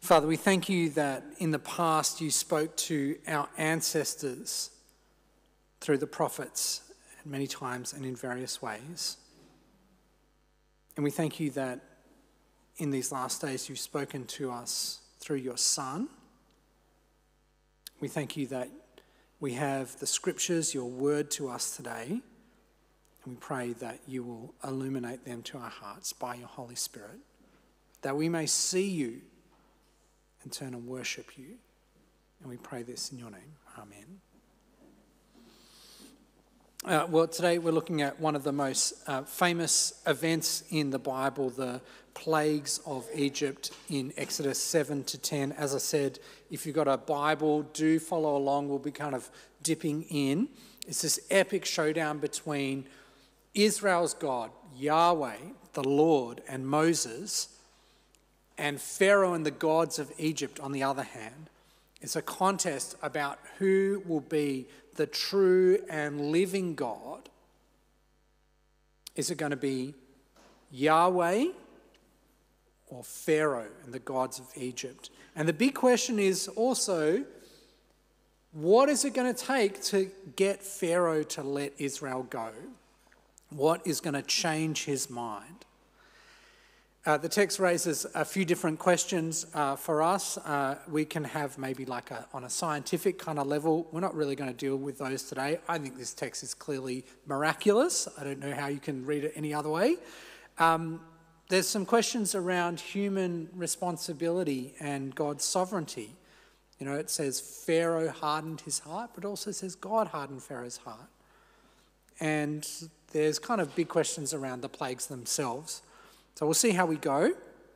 Father, we thank you that in the past you spoke to our ancestors through the prophets many times and in various ways. And we thank you that in these last days you've spoken to us through your Son. We thank you that we have the scriptures, your word to us today, and we pray that you will illuminate them to our hearts by your Holy Spirit, that we may see you and turn and worship you. And we pray this in your name. Amen. Well, today we're looking at one of the most famous events in the Bible, the plagues of Egypt in Exodus 7 to 10. As I said, if you've got a Bible, do follow along. We'll be kind of dipping in. It's this epic showdown between Israel's God, Yahweh, the Lord, and Moses, and Pharaoh and the gods of Egypt on the other hand. It's a contest about who will be the true and living God. Is it going to be Yahweh or Pharaoh and the gods of Egypt? And the big question is also, what is it going to take to get Pharaoh to let Israel go? What is going to change his mind? The text raises a few different questions for us. We can have maybe like on a scientific kind of level. We're not really going to deal with those today. I think this text is clearly miraculous. I don't know how you can read it any other way. There's some questions around human responsibility and God's sovereignty. You know, it says Pharaoh hardened his heart, but also says God hardened Pharaoh's heart. And there's kind of big questions around the plagues themselves. So we'll see how we go.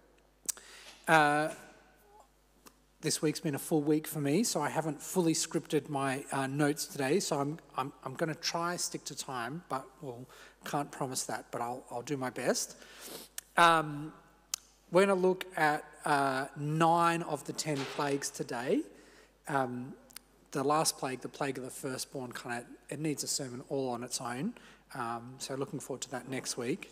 This week's been a full week for me, so I haven't fully scripted my notes today. So I'm going to try stick to time, but can't promise that. But I'll do my best. We're going to look at 9 of the 10 plagues today. The last plague, the plague of the firstborn, it needs a sermon all on its own. So looking forward to that next week.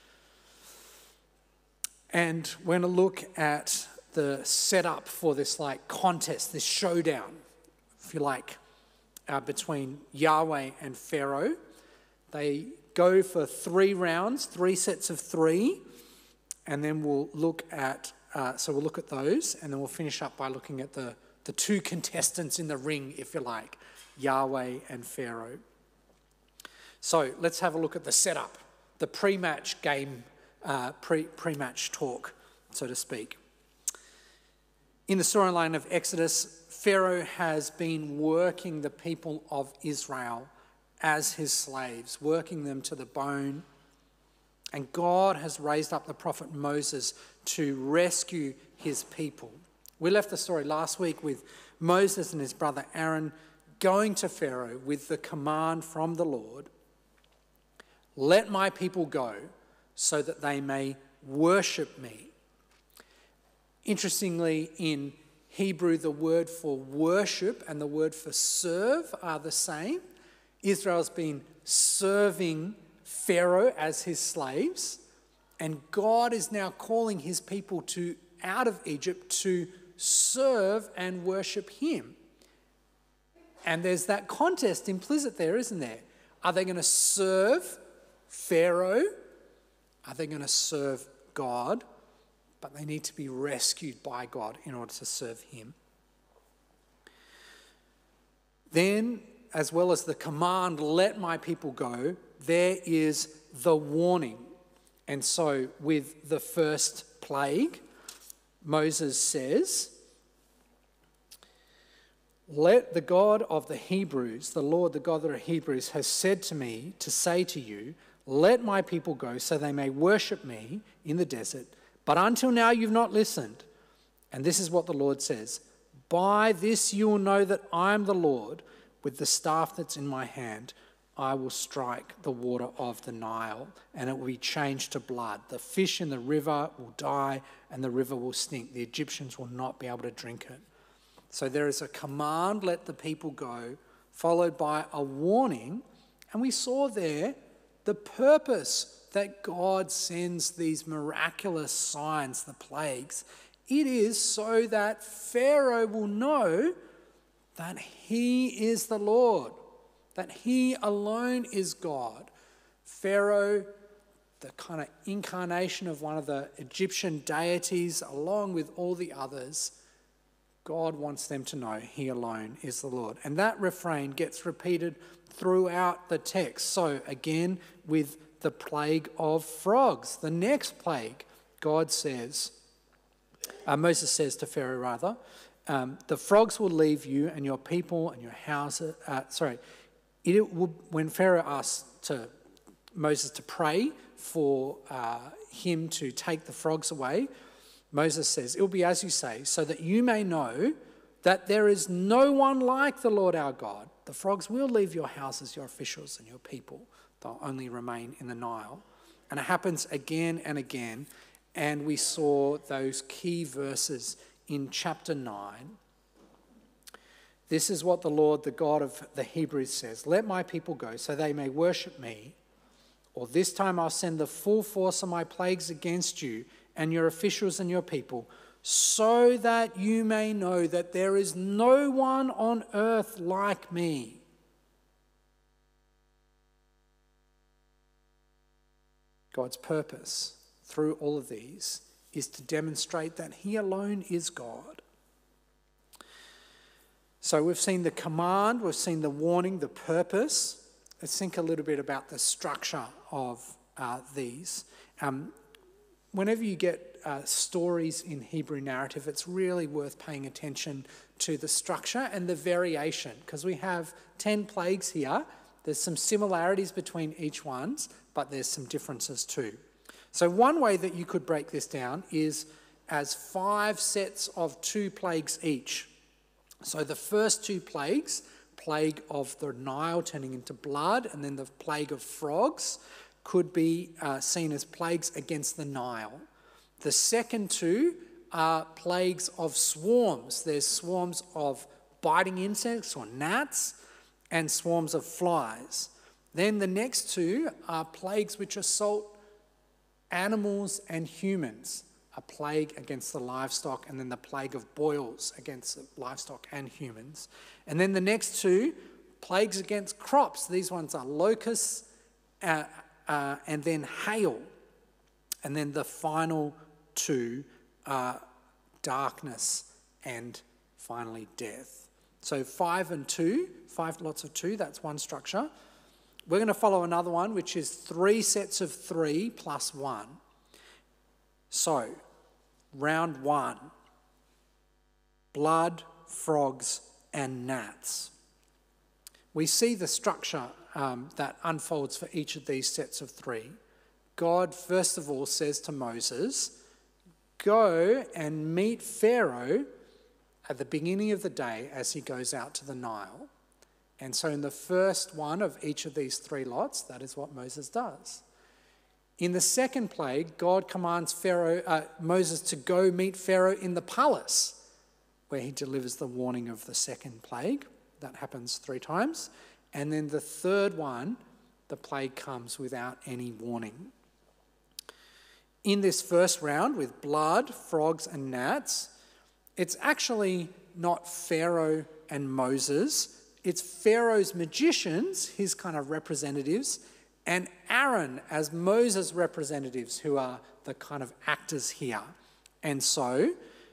And we're going to look at the setup for this contest, this showdown, if you like, between Yahweh and Pharaoh. They go for 3 rounds, 3 sets of 3, and then we'll look at those, and then we'll finish up by looking at the 2 contestants in the ring, if you like, Yahweh and Pharaoh. So let's have a look at the setup, the pre-match game. Pre-match talk, so to speak. In the storyline of Exodus, Pharaoh has been working the people of Israel as his slaves, working them to the bone. And God has raised up the prophet Moses to rescue his people. We left the story last week with Moses and his brother Aaron going to Pharaoh with the command from the Lord, "Let my people go, so that they may worship me." Interestingly, in Hebrew, the word for worship and the word for serve are the same. Israel's been serving Pharaoh as his slaves, and God is now calling his people out of Egypt to serve and worship him. And there's that contest implicit there, isn't there? Are they going to serve Pharaoh? Are they going to serve God? But they need to be rescued by God in order to serve him. Then, as well as the command, "Let my people go," there is the warning. And so with the first plague, Moses says, "Let the God of the Hebrews, the Lord, the God of the Hebrews, has said to me to say to you, let my people go so they may worship me in the desert. But until now you've not listened. And this is what the Lord says. By this you will know that I am the Lord. With the staff that's in my hand, I will strike the water of the Nile, and it will be changed to blood. The fish in the river will die, and the river will stink. The Egyptians will not be able to drink it." So there is a command, "Let the people go," followed by a warning. And we saw there the purpose that God sends these miraculous signs, the plagues, It is so that Pharaoh will know that he is the Lord, that he alone is God. Pharaoh, the kind of incarnation of one of the Egyptian deities, along with all the others, God wants them to know he alone is the Lord. And that refrain gets repeated throughout the text. So again, with the plague of frogs, the next plague, Moses says to Pharaoh rather, the frogs will leave you and your people and your houses. When Pharaoh asked Moses to pray for him to take the frogs away, Moses says, it will be as you say, so that you may know that there is no one like the Lord our God. The frogs will leave your houses, your officials and your people. They'll only remain in the Nile. And it happens again and again. And we saw those key verses in chapter 9. This is what the Lord, the God of the Hebrews says. Let my people go so they may worship me. Or this time I'll send the full force of my plagues against you and your officials and your people, so that you may know that there is no one on earth like me. God's purpose through all of these is to demonstrate that he alone is God. So we've seen the command, we've seen the warning, the purpose. Let's think a little bit about the structure of these. Whenever you get stories in Hebrew narrative, it's really worth paying attention to the structure and the variation, because we have 10 plagues here. There's some similarities between each one, but there's some differences too. So one way that you could break this down is as 5 sets of 2 plagues each. So the first 2 plagues, plague of the Nile turning into blood, and then the plague of frogs, could be seen as plagues against the Nile. The second 2 are plagues of swarms. There's swarms of biting insects or gnats and swarms of flies. Then the next 2 are plagues which assault animals and humans, a plague against the livestock, and then the plague of boils against the livestock and humans. And then the next 2, plagues against crops. These ones are locusts and then hail. And then the final 2 are darkness and finally death. So 5 and 2, 5 lots of 2, that's one structure. We're going to follow another one, which is 3 sets of 3 plus 1. So, round 1, blood, frogs, and gnats. We see the structure that unfolds for each of these sets of 3. God, first of all, says to Moses, go and meet Pharaoh at the beginning of the day as he goes out to the Nile. And so in the first one of each of these 3 lots, that is what Moses does. In the second plague, God commands Moses to go meet Pharaoh in the palace, where he delivers the warning of the second plague. That happens 3 times. And then the third one, the plague comes without any warning. In this first round with blood, frogs, and gnats, it's actually not Pharaoh and Moses. It's Pharaoh's magicians, his kind of representatives, and Aaron as Moses' representatives, who are the kind of actors here. And so,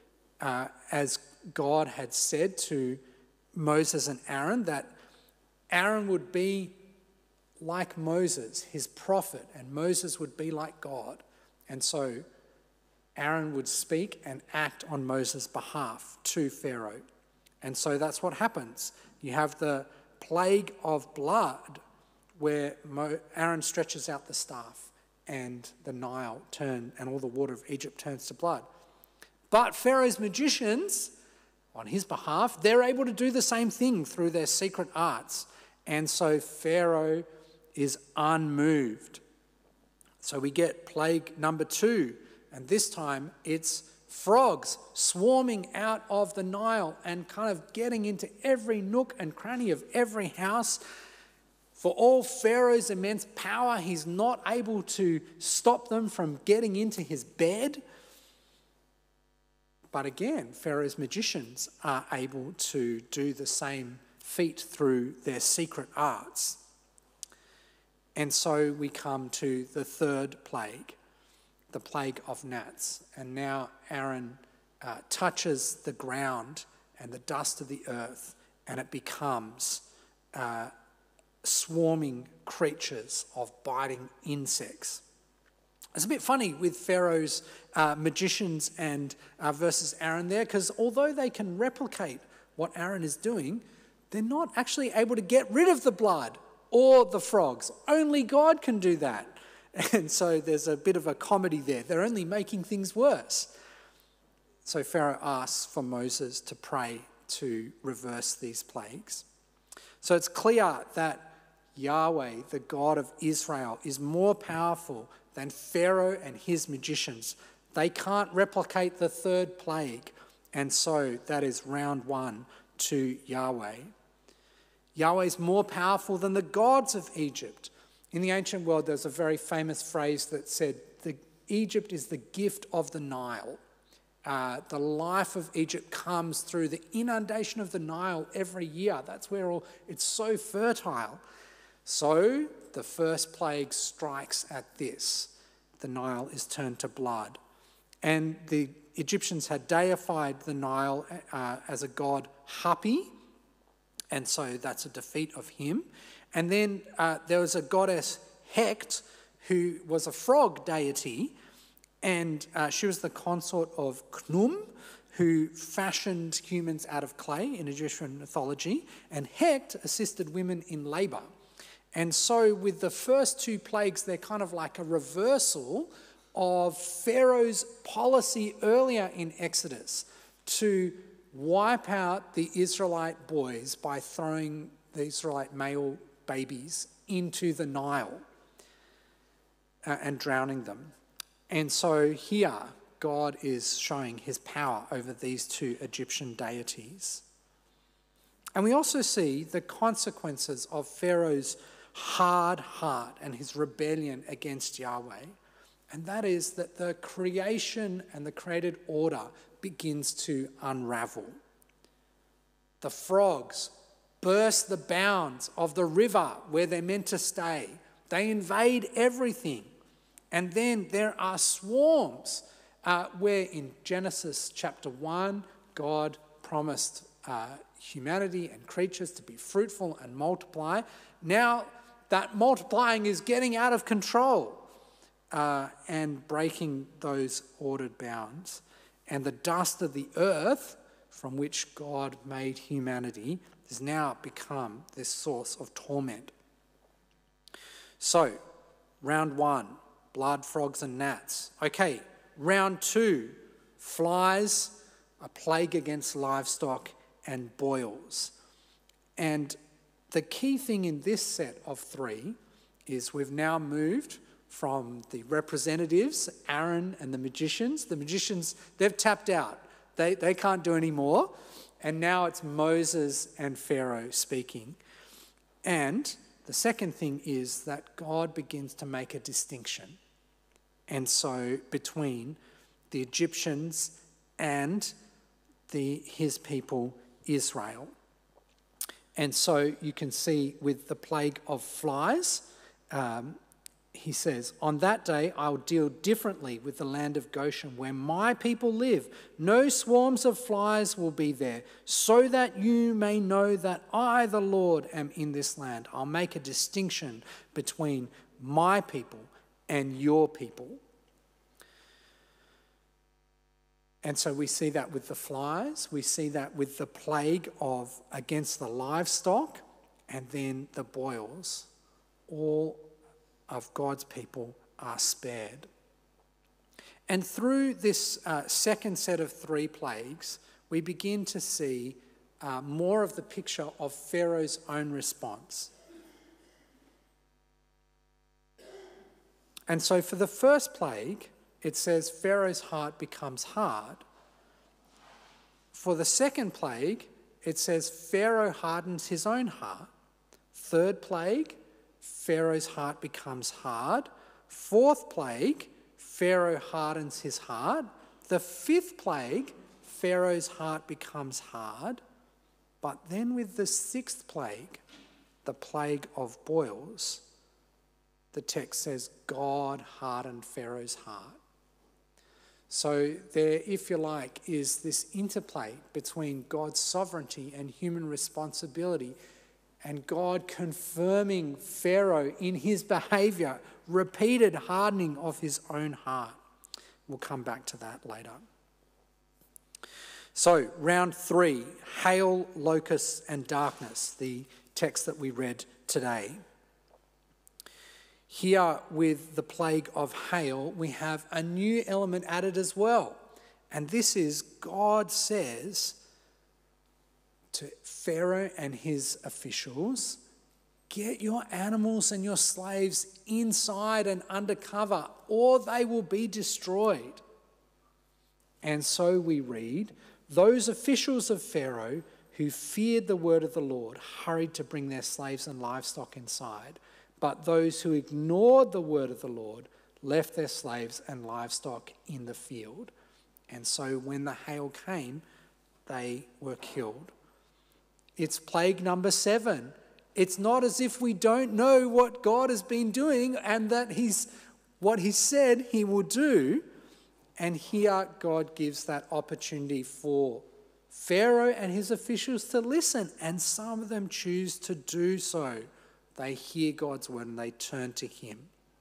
as God had said to Moses and Aaron, that Aaron would be like Moses, his prophet, and Moses would be like God. And so Aaron would speak and act on Moses' behalf to Pharaoh. And so that's what happens. You have the plague of blood, where Aaron stretches out the staff and the Nile and all the water of Egypt turns to blood. But Pharaoh's magicians, on his behalf, they're able to do the same thing through their secret arts. And so Pharaoh is unmoved. So we get plague number 2, and this time it's frogs swarming out of the Nile and kind of getting into every nook and cranny of every house. For all Pharaoh's immense power, he's not able to stop them from getting into his bed. But again, Pharaoh's magicians are able to do the same feat through their secret arts. And so we come to the third plague, the plague of gnats. And now Aaron touches the ground and the dust of the earth, and it becomes swarming creatures of biting insects. It's a bit funny with Pharaoh's magicians and versus Aaron there, because although they can replicate what Aaron is doing, they're not actually able to get rid of the blood or the frogs. Only God can do that. And so there's a bit of a comedy there. They're only making things worse. So Pharaoh asks for Moses to pray to reverse these plagues. So it's clear that Yahweh, the God of Israel, is more powerful than Pharaoh and his magicians. They can't replicate the third plague. And so that is round one to Yahweh. Yahweh is more powerful than the gods of Egypt. In the ancient world, there's a very famous phrase that said, Egypt is the gift of the Nile. The life of Egypt comes through the inundation of the Nile every year. That's where it's so fertile. So the first plague strikes at this. The Nile is turned to blood. And the Egyptians had deified the Nile as a god Hapi, and so that's a defeat of him. And then there was a goddess Heqet, who was a frog deity, and she was the consort of Khnum, who fashioned humans out of clay in Egyptian mythology, and Heqet assisted women in labour. And so with the first two plagues, they're kind of like a reversal of Pharaoh's policy earlier in Exodus to wipe out the Israelite boys by throwing the Israelite male babies into the Nile and drowning them. And so here, God is showing his power over these two Egyptian deities. And we also see the consequences of Pharaoh's hard heart and his rebellion against Yahweh. And that is that the creation and the created order begins to unravel. The frogs burst the bounds of the river where they're meant to stay. They invade everything. And then there are swarms where in Genesis chapter 1, God promised humanity and creatures to be fruitful and multiply. Now that multiplying is getting out of control and breaking those ordered bounds. And the dust of the earth from which God made humanity has now become this source of torment. So, round one, blood, frogs and gnats. Okay, round two, flies, a plague against livestock and boils. And the key thing in this set of three is we've now moved from the representatives, Aaron and the magicians. The magicians, they've tapped out. They can't do any more. And now it's Moses and Pharaoh speaking. And the second thing is that God begins to make a distinction. And so between the Egyptians and his people, Israel. And so you can see with the plague of flies, he says, on that day I'll deal differently with the land of Goshen where my people live. No swarms of flies will be there, so that you may know that I, the Lord, am in this land. I'll make a distinction between my people and your people. And so we see that with the flies, we see that with the plague against the livestock, and then the boils. All of God's people are spared. And through this second set of three plagues, we begin to see more of the picture of Pharaoh's own response. And so for the first plague, it says Pharaoh's heart becomes hard. For the second plague, it says Pharaoh hardens his own heart. Third plague, Pharaoh's heart becomes hard. Fourth plague, Pharaoh hardens his heart. The fifth plague, Pharaoh's heart becomes hard. But then with the sixth plague, the plague of boils, the text says God hardened Pharaoh's heart. So there, if you like, is this interplay between God's sovereignty and human responsibility, and God confirming Pharaoh in his behavior, repeated hardening of his own heart. We'll come back to that later. So, round 3, hail, locusts, and darkness, the text that we read today. Here with the plague of hail, we have a new element added as well. And this is God says to Pharaoh and his officials, get your animals and your slaves inside and under cover, or they will be destroyed. And so we read, those officials of Pharaoh who feared the word of the Lord hurried to bring their slaves and livestock inside. But those who ignored the word of the Lord left their slaves and livestock in the field. And so when the hail came, they were killed. It's plague number 7. It's not as if we don't know what God has been doing and that what he said he will do. And here God gives that opportunity for Pharaoh and his officials to listen, and some of them choose to do so. They hear God's word and they turn to him.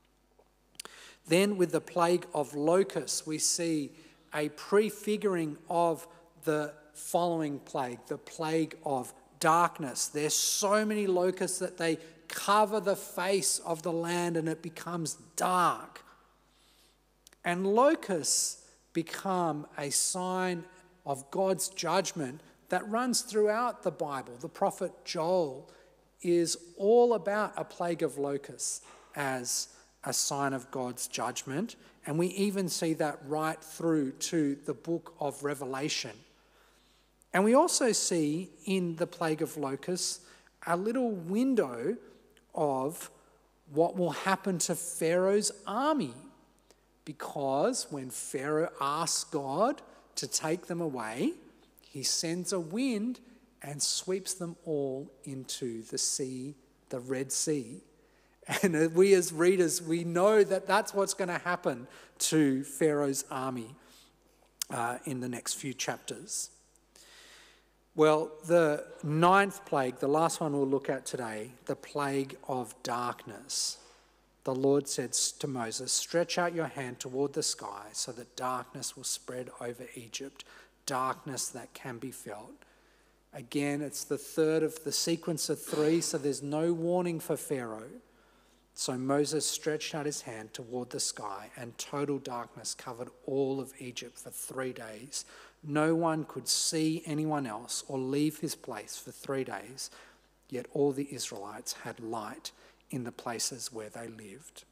Then with the plague of locusts, we see a prefiguring of the following plague, the plague of darkness. There's so many locusts that they cover the face of the land and it becomes dark. And locusts become a sign of God's judgment that runs throughout the Bible. The prophet Joel is all about a plague of locusts as a sign of God's judgment. And we even see that right through to the book of Revelation. And we also see in the plague of locusts a little window of what will happen to Pharaoh's army. Because when Pharaoh asks God to take them away, he sends a wind and sweeps them all into the sea, the Red Sea. And we as readers, we know that that's what's going to happen to Pharaoh's army in the next few chapters. Well, the 9th plague, the last one we'll look at today, the plague of darkness. The Lord said to Moses, stretch out your hand toward the sky so that darkness will spread over Egypt, darkness that can be felt. Again, it's the third of the sequence of 3, so there's no warning for Pharaoh. So Moses stretched out his hand toward the sky, and total darkness covered all of Egypt for 3 days. No one could see anyone else or leave his place for 3 days, yet all the Israelites had light in the places where they lived.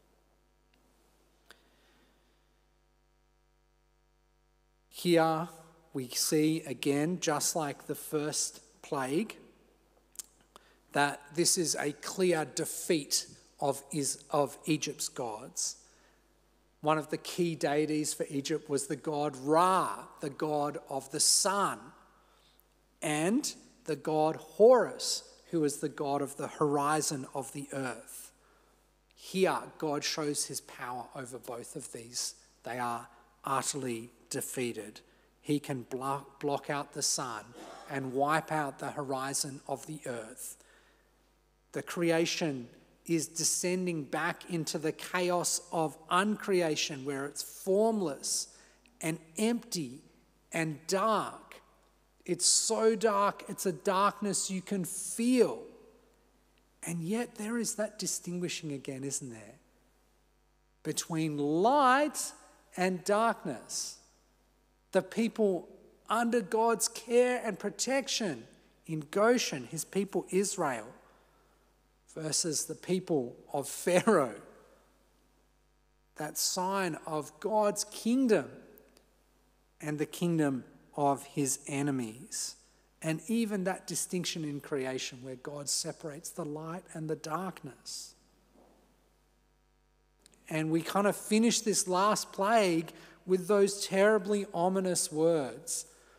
Here we see again, just like the first plague, that this is a clear defeat of Egypt's gods. One of the key deities for Egypt was the god Ra, the god of the sun, and the god Horus, who is the god of the horizon of the earth. Here, God shows his power over both of these. They are utterly defeated. He can block out the sun and wipe out the horizon of the earth. The creation is descending back into the chaos of uncreation, where it's formless and empty and dark. It's so dark, it's a darkness you can feel. And yet there is that distinguishing again, isn't there? Between light and darkness. The people under God's care and protection in Goshen, his people Israel, versus the people of Pharaoh. That sign of God's kingdom and the kingdom of his enemies. And even that distinction in creation where God separates the light and the darkness. And we kind of finish this last plague with those terribly ominous words.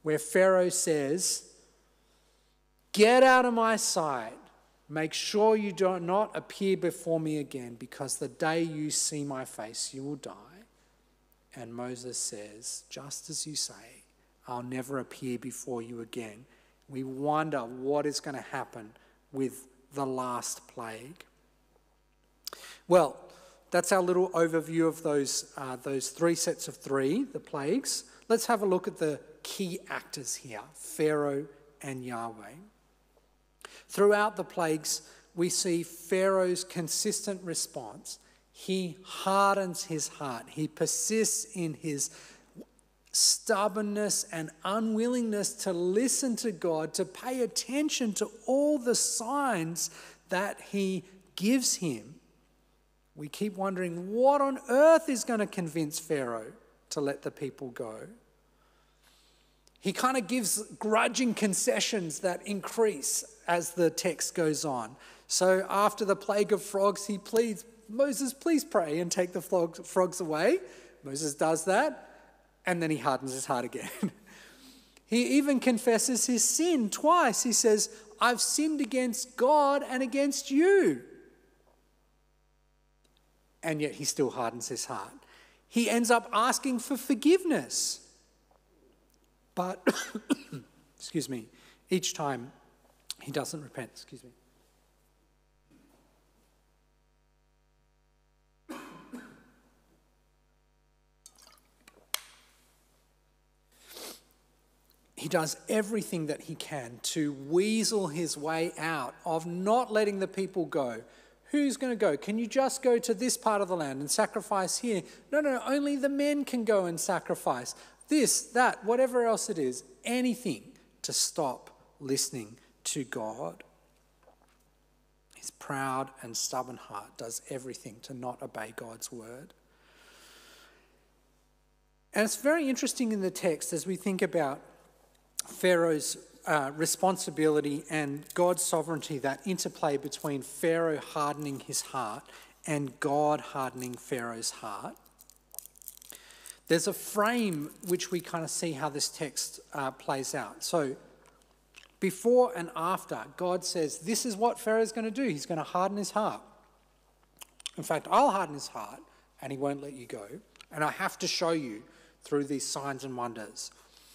where Pharaoh says, "Get out of my sight. Make sure you do not appear before me again, because the day you see my face, you will die." And Moses says, "Just as you say, I'll never appear before you again." We wonder what is going to happen with the last plague. Well, that's our little overview of those three sets of three, the plagues. Let's have a look at the key actors here, Pharaoh and Yahweh. Throughout the plagues, we see Pharaoh's consistent response. He hardens his heart. He persists in his stubbornness and unwillingness to listen to God, to pay attention to all the signs that he gives him. We keep wondering, what on earth is going to convince Pharaoh to let the people go? He kind of gives grudging concessions that increase as the text goes on. So after the plague of frogs, he pleads, "Moses, please pray and take the frogs away." Moses does that, and then he hardens his heart again. He even confesses his sin twice. He says, "I've sinned against God and against you." And yet he still hardens his heart. He ends up asking for forgiveness. But, excuse me, each time he doesn't repent. Excuse me. He does everything that he can to weasel his way out of not letting the people go. Who's going to go? Can you just go to this part of the land and sacrifice here? No, only the men can go and sacrifice. This, that, whatever else it is, anything to stop listening to God. His proud and stubborn heart does everything to not obey God's word. And it's very interesting in the text as we think about Pharaoh's responsibility and God's sovereignty, that interplay between Pharaoh hardening his heart and God hardening Pharaoh's heart. There's a frame which we kind of see how this text plays out. So before and after, God says, this is what Pharaoh's going to do. He's going to harden his heart. In fact, I'll harden his heart and he won't let you go. And I have to show you through these signs and wonders.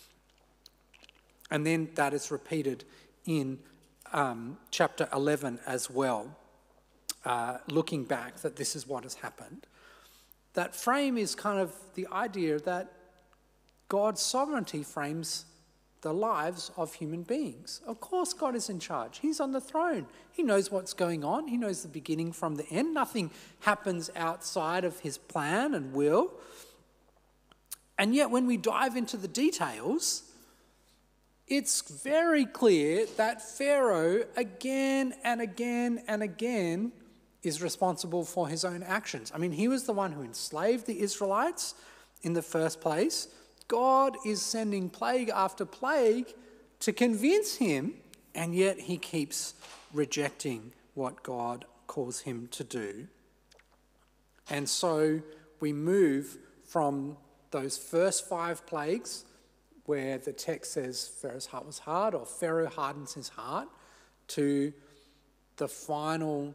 And then that is repeated in chapter 11 as well, looking back that this is what has happened. That frame is kind of the idea that God's sovereignty frames the lives of human beings. Of course God is in charge. He's on the throne. He knows what's going on. He knows the beginning from the end. Nothing happens outside of his plan and will. And yet when we dive into the details, it's very clear that Pharaoh again and again and again is responsible for his own actions. I mean, he was the one who enslaved the Israelites in the first place. God is sending plague after plague to convince him, and yet he keeps rejecting what God calls him to do. And so we move from those first 5 plagues, where the text says Pharaoh's heart was hard, or Pharaoh hardens his heart, to the final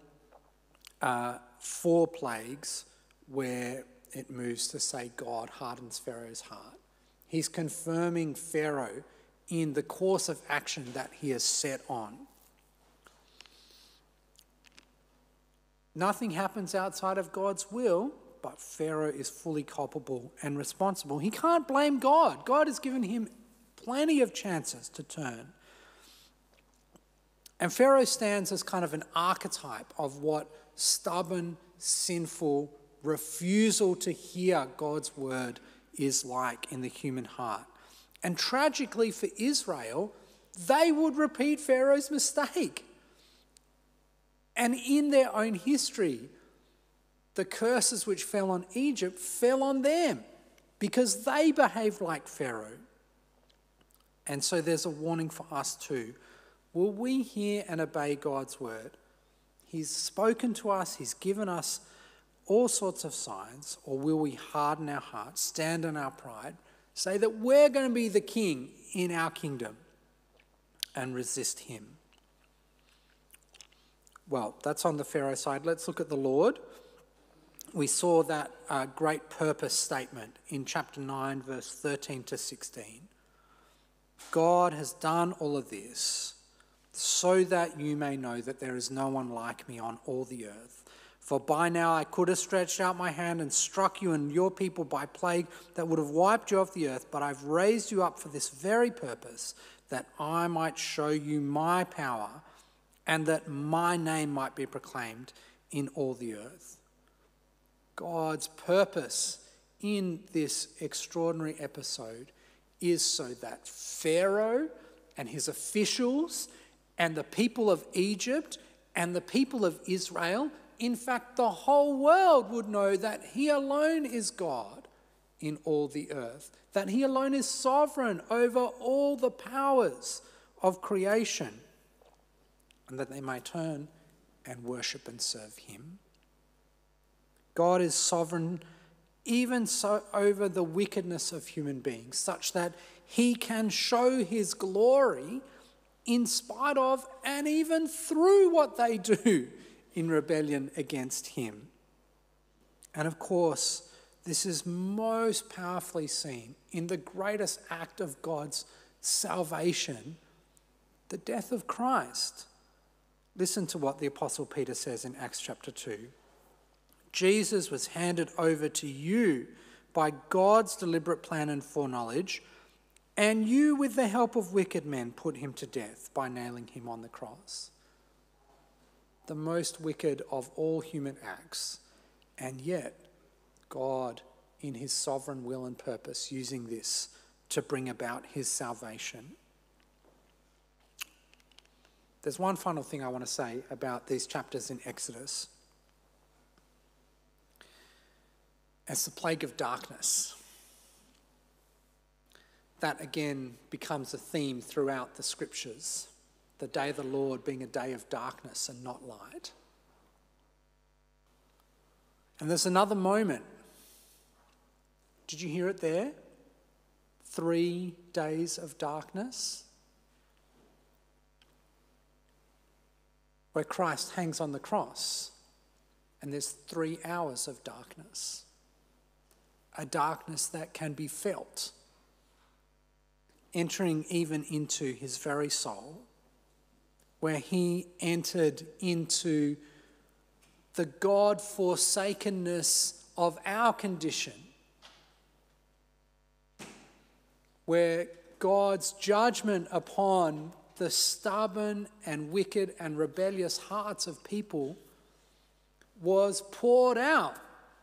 4 plagues where it moves to say God hardens Pharaoh's heart. He's confirming Pharaoh in the course of action that he has set on. Nothing happens outside of God's will, but Pharaoh is fully culpable and responsible. He can't blame God. God has given him plenty of chances to turn. And Pharaoh stands as kind of an archetype of what stubborn, sinful refusal to hear God's word is like in the human heart. And tragically for Israel, they would repeat Pharaoh's mistake. And in their own history, the curses which fell on Egypt fell on them because they behaved like Pharaoh. And so there's a warning for us too. Will we hear and obey God's word? He's spoken to us, he's given us all sorts of signs, or will we harden our hearts, stand on our pride, say that we're going to be the king in our kingdom and resist him. Well, that's on the Pharaoh side. Let's look at the Lord. We saw that great purpose statement in chapter 9, verse 13 to 16. God has done all of this so that you may know that there is no one like me on all the earth. For by now I could have stretched out my hand and struck you and your people by plague that would have wiped you off the earth, but I've raised you up for this very purpose, that I might show you my power and that my name might be proclaimed in all the earth. God's purpose in this extraordinary episode is so that Pharaoh and his officials and the people of Egypt and the people of Israel, in fact, the whole world would know that he alone is God in all the earth, that he alone is sovereign over all the powers of creation, and that they may turn and worship and serve him. God is sovereign even so over the wickedness of human beings, such that he can show his glory in spite of and even through what they do in rebellion against him. And of course, this is most powerfully seen in the greatest act of God's salvation, the death of Christ. Listen to what the Apostle Peter says in Acts chapter 2. Jesus was handed over to you by God's deliberate plan and foreknowledge, and you, with the help of wicked men, put him to death by nailing him on the cross. The most wicked of all human acts, and yet God, in his sovereign will and purpose, using this to bring about his salvation. There's one final thing I want to say about these chapters in Exodus. It's the plague of darkness. That again becomes a theme throughout the scriptures. The day of the Lord being a day of darkness and not light. And there's another moment. Did you hear it there? 3 days of darkness. Where Christ hangs on the cross and there's 3 hours of darkness. A darkness that can be felt, entering even into his very soul, where he entered into the God-forsakenness of our condition, where God's judgment upon the stubborn and wicked and rebellious hearts of people was poured out,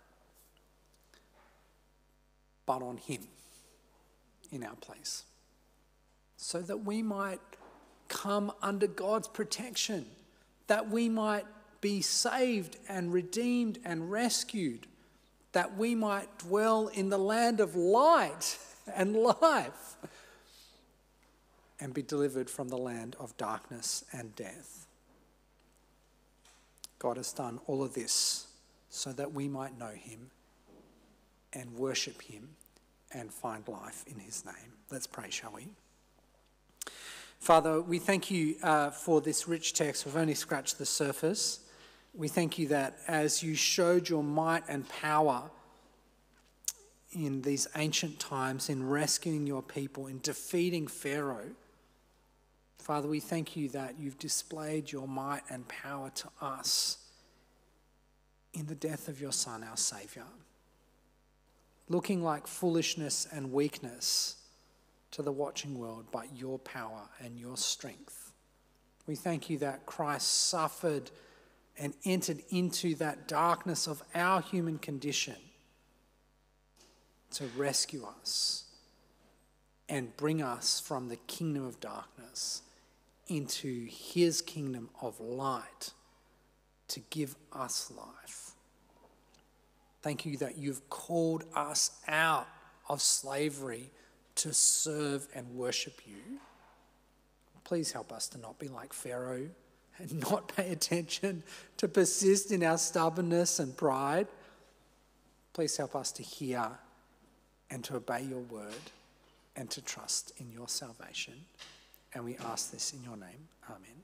but on him in our place, so that we might come under God's protection, that we might be saved and redeemed and rescued, that we might dwell in the land of light and life and be delivered from the land of darkness and death. God has done all of this so that we might know him and worship him and find life in his name. Let's pray, shall we? Father, we thank you for this rich text. We've only scratched the surface. We thank you that as you showed your might and power in these ancient times, in rescuing your people, in defeating Pharaoh, Father, we thank you that you've displayed your might and power to us in the death of your Son, our Saviour, looking like foolishness and weakness to the watching world, but your power and your strength. We thank you that Christ suffered and entered into that darkness of our human condition to rescue us and bring us from the kingdom of darkness into his kingdom of light to give us life. Thank you that you've called us out of slavery to serve and worship you. Please help us to not be like Pharaoh and not pay attention, to persist in our stubbornness and pride. Please help us to hear and to obey your word. and to trust in your salvation. And we ask this in your name. Amen.